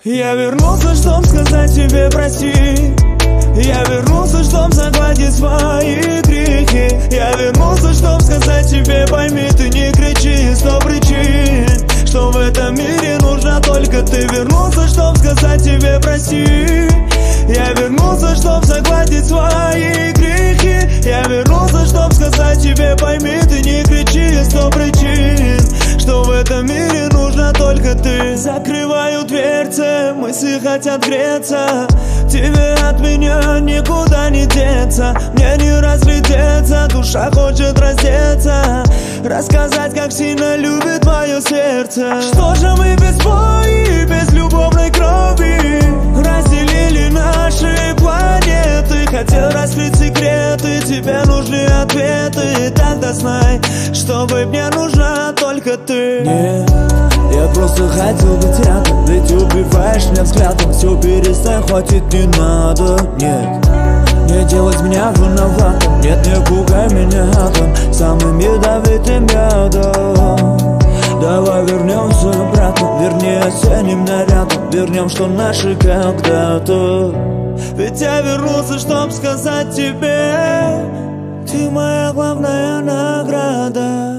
Я вернулся, чтоб сказать тебе прости. Я вернулся, чтоб загладить свои грехи. Я вернулся, чтоб сказать тебе: пойми, ты не кричи, 100 причин, что в этом мире нужна только ты. Вернулся, чтоб сказать тебе прости. Я вернулся, чтоб загладить свои грехи. Я вернулся, чтоб сказать тебе: пойми, ты не кричи, 100 причин, что в этом мире нужна только ты. Закрываю дверцы, мысли хотят греться. Тебе от меня никуда не деться. Мне не разлететься, душа хочет раздеться. Рассказать, как сильно любит твое сердце. Что же мы без боя, без любовной крови разделили наши планеты? Хотел раскрыть секреты, тебе нужны ответы. Тогда знай, что мне нужна только ты. Нет, я просто хотел быть рядом, ведь убиваешь меня взглядом. Все, перестань, хватит, не надо. Нет, не делать меня виноватым. Нет, не пугай меня адом, самым ядовитым ядом. Давай вернемся обратно, вернее оценим нарядом. Вернем, что наши когда-то. Ведь я вернулся, чтоб сказать тебе: ты моя главная награда.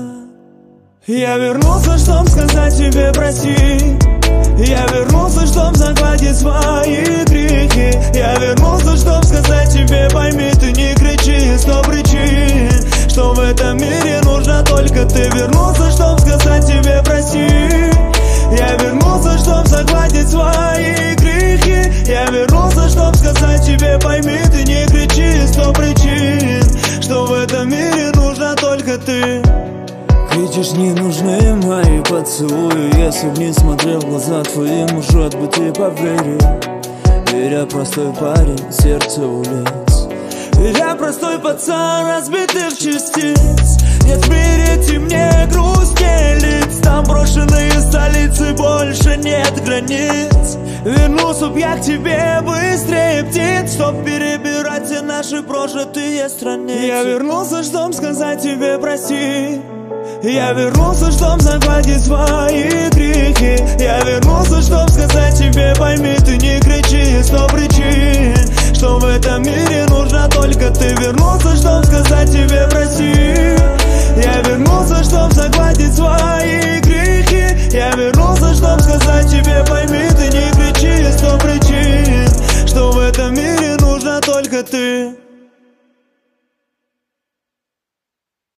Я вернулся, чтоб сказать тебе прости. Я вернулся, чтоб загладить свои грехи. Я вернулся, чтоб сказать тебе: пойми, ты не кричи, 100 причин, что в этом мире нужна только ты. Вернулся, чтоб сказать тебе прости. Я вернулся, чтоб загладить свои грехи. Я вернулся, чтоб сказать тебе: пойми, ты не кричи, 100 причин, что в этом мире нужна только ты. Кричишь, не нужны мои поцелуи. Если б не смотрел в глаза твои, может быть, ты поверил. Ведь я простой парень, сердце улиц. Ведь я простой пацан, разбитых частиц. Нет в мире темнее, грустнее лиц. Там брошенные столицы, больше нет границ. Вернулся б я к тебе быстрее птиц, чтоб перебирать все наши прожитые страницы. Я вернулся, чтоб сказать тебе прости. Я вернулся, чтоб загладить свои грехи. Я вернулся, чтоб сказать тебе: пойми, ты не кричи, 100 причин, что в этом мире нужна только ты. Вернулся, чтоб сказать тебе прости. Я вернулся, чтоб загладить свои грехи. Я вернулся, чтоб сказать тебе: пойми, ты не кричи, 100 причин, что в этом мире нужна только ты.